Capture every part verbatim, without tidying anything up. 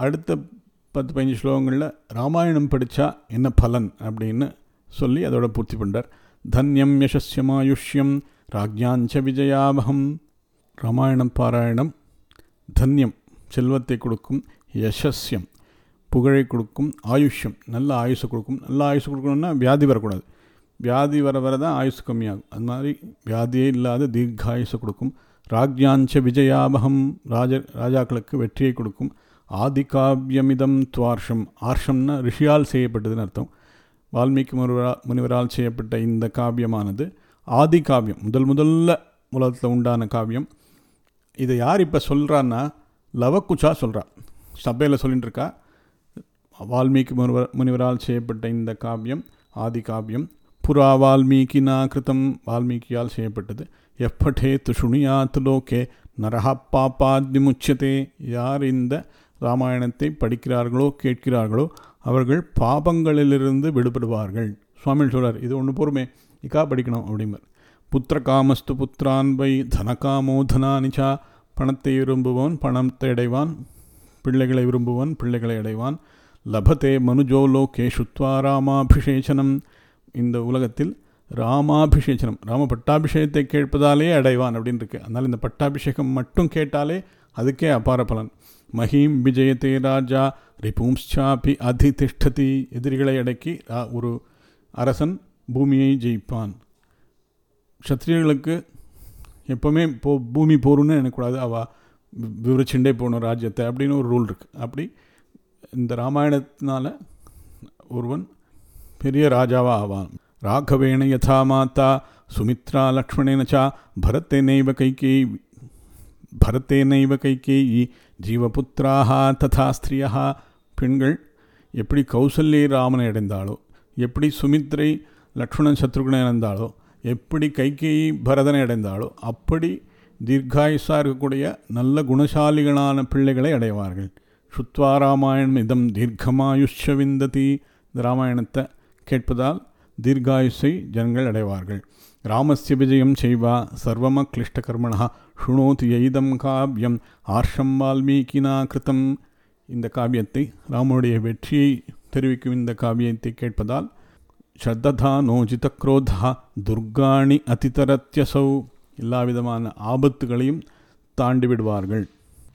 அடுத்த பத்து பதினஞ்சு ஸ்லோகங்களில் ராமாயணம் படித்தா என்ன பலன் அப்படின்னு சொல்லி அதோட பூர்த்தி பண்ணுறார். தன்யம் யசஸ்யமாயுஷ்யம் ராஜ்யாஞ்ச விஜயாவகம். ராமாயணம் பாராயணம் தன்யம் செல்வத்தை கொடுக்கும், யசஸ்யம் புகழை கொடுக்கும், ஆயுஷ்யம் நல்ல ஆயுஷை கொடுக்கும். நல்ல ஆயுஷ் கொடுக்கணுன்னா வியாதி வரக்கூடாது. வியாதி வர வர தான் ஆயுஷ் கம்மியாகும். அது மாதிரி வியாதியே இல்லாத தீர்காயுஷை கொடுக்கும். ராஜ்யாஞ்ச விஜயாபகம் ராஜ ராஜாக்களுக்கு வெற்றியை கொடுக்கும். ஆதிகாவியமிதம் துவார்ஷம். ஆர்ஷம்னா ரிஷியால் செய்யப்பட்டதுன்னு அர்த்தம். வால்மீகி முனிவரா முனிவரால் செய்யப்பட்ட இந்த காவியமானது ஆதி காவியம், முதல் முதல்ல உலகத்தில் உண்டான காவியம். இதை யார் இப்போ சொல்கிறான்னா லவகுச்சா சொல்கிறா. சபையில் சொல்லிட்டு இருக்கா, வால்மீகி முனிவர் முனிவரால் செய்யப்பட்ட இந்த காவியம் ஆதி காவியம். புறா வால்மீகினா கிருதம். வால்மீகியால் செய்யப்பட்டது. எப்பட்டே துஷுணியாத் லோகே நரஹா பாபாத்விமுச்சதே. யார் இந்த ராமாயணத்தை படிக்கிறார்களோ கேட்கிறார்களோ அவர்கள் பாபங்களிலிருந்து விடுபடுவார்கள். சுவாமி சொல்கிறார், இது ஒன்று பொறுமை, இக்கா படிக்கணும் அப்படிம்பார். புத்திர காமஸ்து புத்திரான் வை தனகாமோ தனானிச்சா. பணத்தை விரும்புவன் பணத்தை அடைவான், பிள்ளைகளை விரும்புவன் பிள்ளைகளை அடைவான். லபத்தே மனுஜோ லோகே சுத்வா ராமாபிஷேச்சனம். இந்த உலகத்தில் ராமாபிஷேச்சனம், ராம பட்டாபிஷேகத்தை கேட்பதாலே அடைவான் அப்படின்னு இருக்கு. அதனால் இந்த பட்டாபிஷேகம் மட்டும் கேட்டாலே அதுக்கே அபார பலன். மஹீம் விஜயத்தே ராஜா ரிபும்ச்சாபி அதிதிஷ்டதி. எதிரிகளை அடக்கி ஒரு அரசன் பூமியை ஜெயிப்பான். சத்திரியர்களுக்கு எப்போவுமே போ பூமி போருன்னு நினைக்கக்கூடாது, அவள் விவரிச்சுண்டே போகணும் ராஜ்யத்தை அப்படின்னு ஒரு ரூல் இருக்குது. அப்படி இந்த ராமாயணத்தினால ஒருவன் பெரிய ராஜாவாக ஆவான். ராகவேண யதா மாதா சுமித்ரா லக்ஷ்மணேனச்சா பரத்தேனைவ கைகேயி பரத்தேனைவ கைகேயி ஜீவபுத்திராக ததா ஸ்திரியா. பெண்கள் எப்படி கௌசல்யை ராமனை அடைந்தாளோ, எப்படி சுமித்ரை லக்ஷ்மணன் சத்ருகுணை அடைந்தாளோ, எப்படி கைகேயி பரதனை அடைந்தாளோ, அப்படி தீர்காயுஷாக இருக்கக்கூடிய நல்ல குணசாலிகளான பிள்ளைகளை அடைவார்கள். சுத்வா ராமாயணம் இதம் தீர்க்கமாயுஷ்ய விந்ததி. இந்த ராமாயணத்தை கேட்பதால் தீர்காயுஷை ஜனங்கள் அடைவார்கள். ராமஸ்ய விஜயம் செய்வா சர்வம கிளிஷ்டகர்மணா சுணோதி எய்தம் காவியம் ஆர்ஷம் வால்மீகினா கிருதம். இந்த காவியத்தை, ராமனுடைய வெற்றியை தெரிவிக்கும் இந்த காவியத்தை கேட்பதால் ஸ்ரத்ததா நோஜித குரோதா துர்காணி அதிதரத்யசௌ. எல்லா விதமான ஆபத்துகளையும் தாண்டி விடுவார்கள்.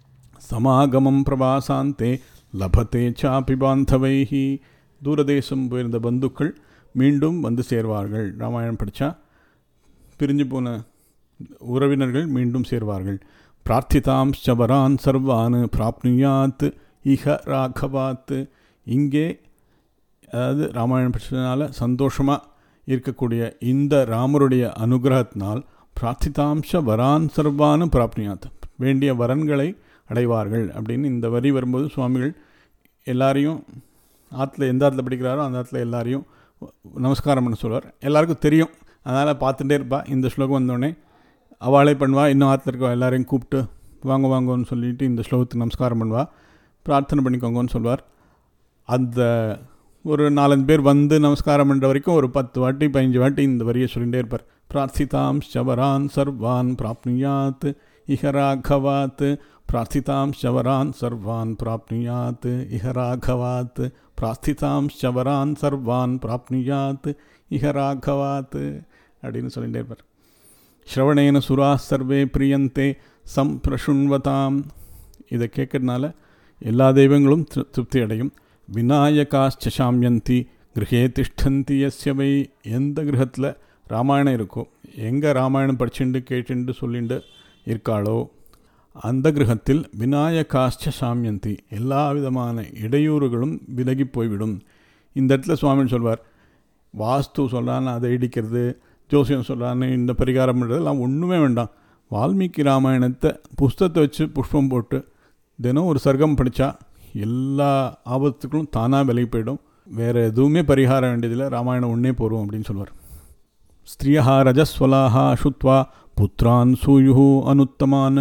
சமாகமம் பிரவாசாந்தே லபத்தே சாபி பாந்தவைஹி. தூரதேசம் போயிருந்த பந்துக்கள் மீண்டும் வந்து சேர்வார்கள். ராமாயணம் படித்தா பிரிஞ்சு போன உறவினர்கள் மீண்டும் சேர்வார்கள். பிரார்த்திதாம் சவரான் சர்வான் பிராப்னுயாத் இஹ ராகவாத். இங்கே அதாவது ராமாயணம் படித்ததுனால சந்தோஷமாக இருக்கக்கூடிய இந்த ராமருடைய அனுகிரகத்தினால் பிரார்த்திதாம்ச வரான் சர்வான் பிராப்னுயாத், வேண்டிய வரன்களை அடைவார்கள் அப்படின்னு இந்த வரி வரும்போது சுவாமிகள் எல்லாரையும் ஆற்றுல எந்த ஆற்றுல படிக்கிறாரோ அந்த ஆற்றுல எல்லாரையும் நமஸ்காரம் பண்ண சொல்வார். எல்லாருக்கும் தெரியும், அதனால் பார்த்துட்டே இருப்பா. இந்த ஸ்லோகம் வந்தோடனே அவளே பண்ணுவா. இன்னும் ஆற்றுல இருக்க எல்லாரையும் கூப்பிட்டு வாங்க வாங்கன்னு சொல்லிட்டு இந்த ஸ்லோகத்துக்கு நமஸ்காரம் பண்ணுவா. பிரார்த்தனை பண்ணிக்கோங்கன்னு சொல்வார். அந்த ஒரு நாலஞ்சு பேர் வந்து நமஸ்காரம் பண்ணுற வரைக்கும் ஒரு பத்து வாட்டி பதினஞ்சு வாட்டி இந்த வரியை சொல்லிகிட்டே இருப்பார். பிரார்த்திதாம் சவரான் சர்வான் பிராப்னுயாத் இஹ ராகவாத். பிரார்த்திதாம் சவரான் சர்வான் பிராப்னுயாத் இஹ ராகவாத். பிரார்த்திதாம் சவரான் சர்வான் பிராப்னுயாத் இஹ ராகவாத் அப்படின்னு சொல்லிகிட்டே இருப்பார். ஸ்ரவணேன சுரா சர்வே பிரியந்தே சம்பிரசுண்வதாம். இதை கேட்கறதுனால எல்லா தெய்வங்களும் திருப்தி அடையும். விநாயகாச்ச சாம்யந்தி கிரகே திஷ்டந்தி யஸ்ய வை. எந்த கிரகத்தில் ராமாயணம் இருக்கோ, எங்கே ராமாயணம் படிச்சுண்டு கேட்டுண்டு சொல்லிண்டு இருக்காளோ அந்த கிரகத்தில் விநாயகாச்ச சாம்யந்தி, எல்லா விதமான இடையூறுகளும் விலகி போய்விடும். இந்த இடத்துல சுவாமி சொல்வார், வாஸ்து சொல்கிறான்னு அதை இடிக்கிறது, ஜோசியம் சொல்கிறான்னு இந்த பரிகாரம் பண்ணுறதுலாம் ஒன்றுமே வேண்டாம். வால்மீகி ராமாயணத்தை புஸ்தகத்தை வச்சு புஷ்பம் போட்டு தினம் ஒரு சர்க்கம் படித்தா எல்லா ஆபத்துக்களும் தானாக விலகி போயிடும். வேறு எதுவுமே பரிகாரம் வேண்டியதில்லை, ராமாயணம் ஒன்றே போகிறோம் அப்படின்னு சொல்வார். ஸ்திரியா ரஜஸ்வலாஹா அசுத்வா புத்ரான் சூயு அனுத்தமான்.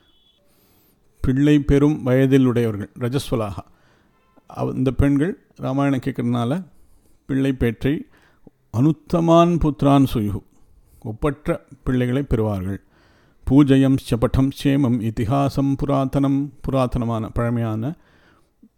பிள்ளை பெரும் வயதில் உடையவர்கள் ரஜஸ்வலாகா. இந்த பெண்கள் ராமாயணம் கேட்கறதுனால பிள்ளை பேற்றை அனுத்தமான் புத்ரான் சுயு, ஒப்பற்ற பிள்ளைகளை பெறுவார்கள். பூஜயம் சபட்டம் சேமம் இத்திஹாசம் புராதனம். புராதனமான பழமையான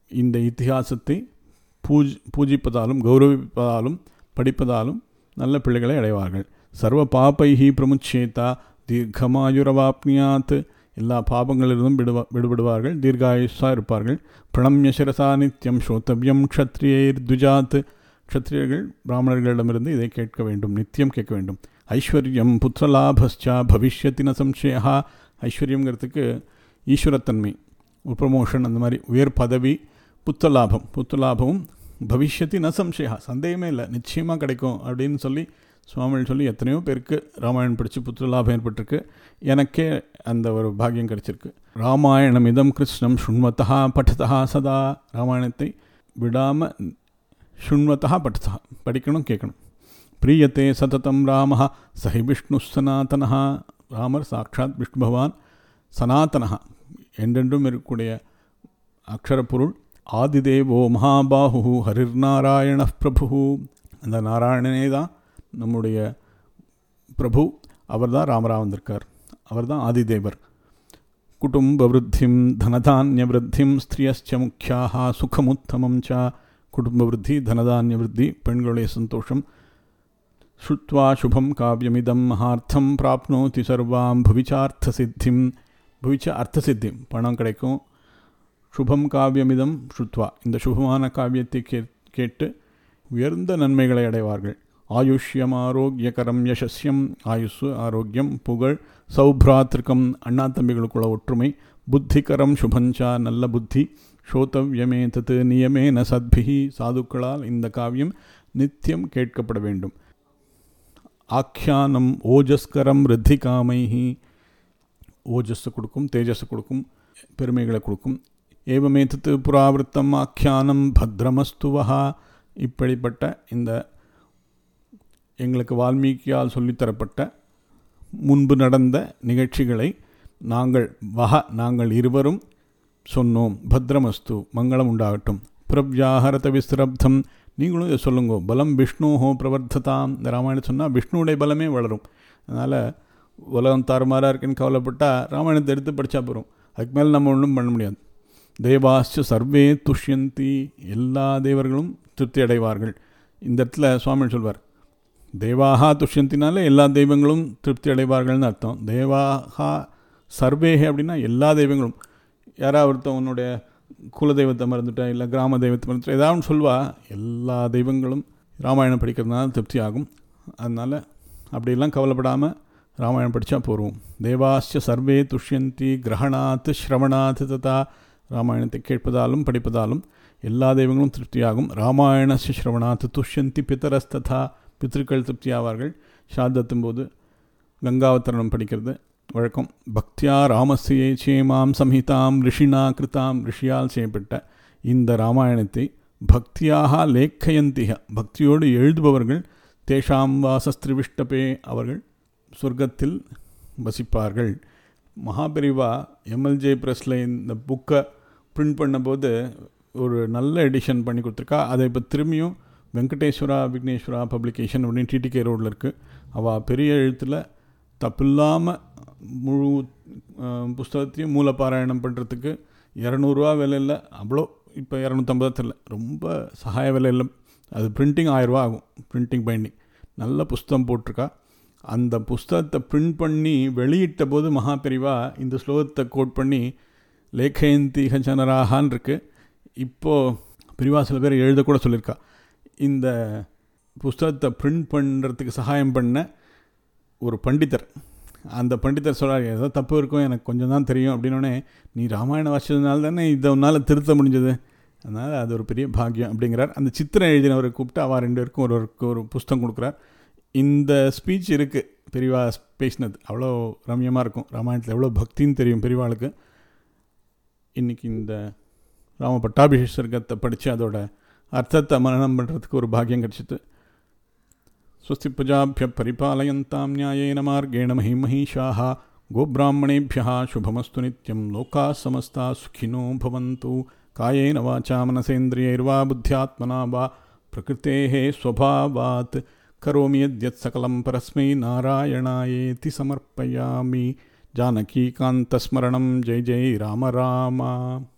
இந்த இத்திஹாசத்தை பூஜ் பூஜிப்பதாலும் கௌரவிப்பதாலும் படிப்பதாலும் நல்ல பிள்ளைகளை அடைவார்கள். சர்வ பாபைஹி பிரமுச்சேதா தீர்க்கமாயுரவாப்னியாத், எல்லா பாபங்களிலிருந்தும் விடுவா விடுபடுவார்கள், தீர்காயுஷாக இருப்பார்கள். பிரணம்ய சிரசா நித்யம் ஸ்ரோத்தவ்யம் க்ஷத்ரியைர் துஜாத், க்ஷத்ரியர்கள் பிராமணர்களிடமிருந்து இதை கேட்க வேண்டும், நித்தியம் கேட்க வேண்டும். ஐஸ்வர்யம் புத்திரலாபஸ்சா பவிஷ்யத்தி ந சம்சயா, ஐஸ்வர்யங்கிறதுக்கு ஈஸ்வரத்தன்மை, ஒரு ப்ரமோஷன், அந்த மாதிரி உயர் பதவி, புத்திரலாபம், புத்திரலாபமும் பவிஷ்யத்தி ந சம்சயா, சந்தேகமே இல்லை, நிச்சயமாக கிடைக்கும் அப்படின்னு சொல்லி சுவாமிகள் சொல்லி எத்தனையோ பேருக்கு ராமாயணம் படித்து புத்திரலாபம் ஏற்பட்டிருக்கு. எனக்கே அந்த ஒரு பாக்கியம் கிடைச்சிருக்கு. ராமாயணம் இதம் கிருஷ்ணம் சுண்வத்தா பட்டதா சதா, ராமாயணத்தை விடாமல் சுண்வத்தா பட்டதா படிக்கணும், கேட்கணும். பிரியத்தே சததம் ராம சஹி விஷ்ணு சனாதனா, ராமர் சாட்சாத் விஷ்ணு பகவான், சனாதனா என்றென்றும் இருக்கக்கூடிய அக்ஷரப்பொருள். ஆதிதேவோ மகாபாஹு ஹரிர்நாராயண பிரபு, அந்த நாராயணனே தான் நம்முடைய பிரபு, அவர் தான் ராமராக வந்திருக்கார், அவர் தான் ஆதிதேவர். குடும்ப விருத்திம் தனதானிய விருத்திம் ஸ்திரியஸ்ச முக்கியாக சுகமுத்தமம் ச, குடும்ப விருத்தி தனதானிய விருத்தி, பெண்களுடைய சந்தோஷம். ஸ்ருத்வா சுபம் காவியமிதம் மகார்த்தம் பிராப்னோதி சர்வாம் புவிச்சார்த்த சித்திம், புவிச்ச அர்த்த சித்தி, பணம் கிடைக்கும். சுபம் காவியமிதம் ஸ்ருத்வா, இந்த சுபமான காவியத்தை கே கேட்டு உயர்ந்த நன்மைகளை அடைவார்கள். ஆயுஷ்யம் ஆரோக்கியகரம் யசஸ்யம், ஆயுஷ் ஆரோக்கியம் புகழ். சௌப்ராத்திருக்கம் அண்ணா தம்பிகளுக்குள்ள ஒற்றுமை. புத்திகரம் சுபஞ்சா நல்ல புத்தி. ஸ்ரோதவ்யமே தத்து நியமேன சத்பிஹி, சாதுக்களால் இந்த காவியம் நித்தியம் கேட்கப்பட வேண்டும். ஆக்கியானம் ஓஜஸ்கரம் ரித்தி காமைஹி, ஓஜஸ் கொடுக்கும், தேஜஸ் கொடுக்கும், பெருமைகளை கொடுக்கும். ஏவமே தத்து புராவிருத்தம் ஆக்கியானம் பத்ரமஸ்துவஹா, இப்படிப்பட்ட இந்த எங்களுக்கு வால்மீகியால் சொல்லித்தரப்பட்ட முன்பு நடந்த நிகழ்ச்சிகளை நாங்கள் வஹ நாங்கள் இருவரும் சொன்னோம். பத்ரமஸ்து மங்களம் உண்டாகட்டும். பிரவ்யாஹரத விஸ்ரப்தம், நீங்களும் இதை சொல்லுங்கோ. பலம் விஷ்ணுஹோ பிரவர்த்ததாம், இந்த ராமாயணம் சொன்னால் விஷ்ணுவுடைய பலமே வளரும். அதனால் உலகம் தாறுமாறாக இருக்குன்னு கவலைப்பட்டால் ராமாயணத்தை எடுத்து படித்தா போகிறோம், அதுக்கு மேலே நம்ம ஒன்றும் பண்ண முடியாது. தேவாஸ்ச சர்வே துஷ்யந்தி, எல்லா தேவர்களும் திருப்தி அடைவார்கள். இந்த இடத்துல சுவாமி சொல்வார், தேவாகா துஷ்யந்தினாலே எல்லா தெய்வங்களும் திருப்தி அடைவார்கள்னு அர்த்தம். தேவாகா சர்வேஹே அப்படின்னா எல்லா தெய்வங்களும். யாராவது ஒருத்தன் உன்னுடைய குலதெய்வத்தை மறந்துட்டேன், இல்லை கிராம தெய்வத்தை மறந்துட்டேன், ஏதாவது ஒன்று சொல்வா, எல்லா தெய்வங்களும் ராமாயணம் படிக்கிறதுனால திருப்தி ஆகும். அதனால் அப்படிலாம் கவலைப்படாமல் ராமாயணம் படித்தா போகிறோம். தேவாஸ்ச சர்வே துஷ்யந்தி கிரகணாத் ஸ்ரவணாத் ததா, ராமாயணத்தை கேட்பதாலும் படிப்பதாலும் எல்லா தெய்வங்களும் திருப்தியாகும். ராமாயணஸ்ய ஸ்ரவணாத் துஷ்யந்தி பிதரஸ்ததா, பித்திருக்கள் திருப்தி ஆவார்கள். சாதத்தும் போது கங்காவத்தரணம் படிக்கிறது வழக்கம். பக்தியா ராமஸ்யே சேமாம் சம்ஹிதாம் ரிஷினா கிருதாம், ரிஷியால் செய்யப்பட்ட இந்த ராமாயணத்தை பக்தியாக லேக்கயந்திக, பக்தியோடு எழுதுபவர்கள். தேஷாம் வாசஸ்திரிவிஷ்டபே, அவர்கள் சொர்க்கத்தில் வசிப்பார்கள். மகாபெரிவா எம்எல்ஜே ப்ரெஸ்ஸில் இந்த புக்கை பிரிண்ட் பண்ணும்போது ஒரு நல்ல எடிஷன் பண்ணி கொடுத்துருக்கா. அதை இப்போ திரும்பியும் வெங்கடேஸ்வரா விக்னேஸ்வரா பப்ளிகேஷன் அப்படின்னு டிடிகே ரோடில் இருக்குது. அவள் பெரிய எழுத்தில் தப்பில்லாமல் முழு புஸ்தகத்தையும் மூலப்பாராயணம் பண்ணுறதுக்கு இரநூறுவா விலையில், அவ்வளோ இப்போ இரநூத்தம்பது தெரில, ரொம்ப சகாய விலையில். அது பிரிண்டிங் ஆயிரரூவா ஆகும், பிரிண்டிங் பைண்டிங். நல்ல புஸ்தகம் போட்டிருக்கா. அந்த புஸ்தகத்தை பிரிண்ட் பண்ணி வெளியிட்ட போது மகாபெரிவா இந்த ஸ்லோகத்தை கோட் பண்ணி லேகயந்தி ஜனராகான் இருக்குது. இப்போது பெரிவா சில பேர் எழுதக்கூட சொல்லியிருக்கா. இந்த புஸ்தகத்தை பிரிண்ட் பண்ணுறதுக்கு சகாயம் பண்ண ஒரு பண்டிதர், அந்த பண்டிதர் சொல்கிறார், ஏதோ தப்பு இருக்கும், எனக்கு கொஞ்சம் தான் தெரியும் அப்படின்னோடனே, நீ ராமாயணம் வாசிச்சதுனால தானே இதை உன்னால் திருத்த முடிஞ்சது, அதனால் அது ஒரு பெரிய பாக்கியம் அப்படிங்கிறார். அந்த சித்திரம் எழுதினவரை கூப்பிட்டு அவள் ரெண்டு பேருக்கும் ஒரு ஒரு புஸ்தகம் கொடுக்குறார். இந்த ஸ்பீச் இருக்குது பெரியவா பேசினது, அவ்வளோ ரம்யமாக இருக்கும். ராமாயணத்தில் எவ்வளோ பக்தின்னு தெரியும் பெரியவாளுக்கு. இன்றைக்கி இந்த ராம பட்டாபிஷேகத்தை படித்து அதோட அர்த்தத்தை மனனம் பண்ணுறதுக்கு ஒரு பாக்கியம் கிடச்சிது. ஸ்வஸ்தி பிரஜாபிய பரிபாலயந்தாம் நியாயேன மார்கேண மஹிமஹீஷாः கோப்ராஹ்மணேभ्यः சுபமஸ்து நித்யம் லோகாः சமஸ்தாः சுகினோ பவந்து. காயேன வாசா மனசேந்திரியைர்வா புத்யாத்மனா வா பிரகிருத்தேः ஸ்வபாவாத் கரோமி யத்யத் சகலம் பரஸ்மை நாராயணாயேதி சமர்ப்பயாமி. ஜானகீகாந்தஸ்மரணம். ஜெய் ஜெய் ராம ராமா.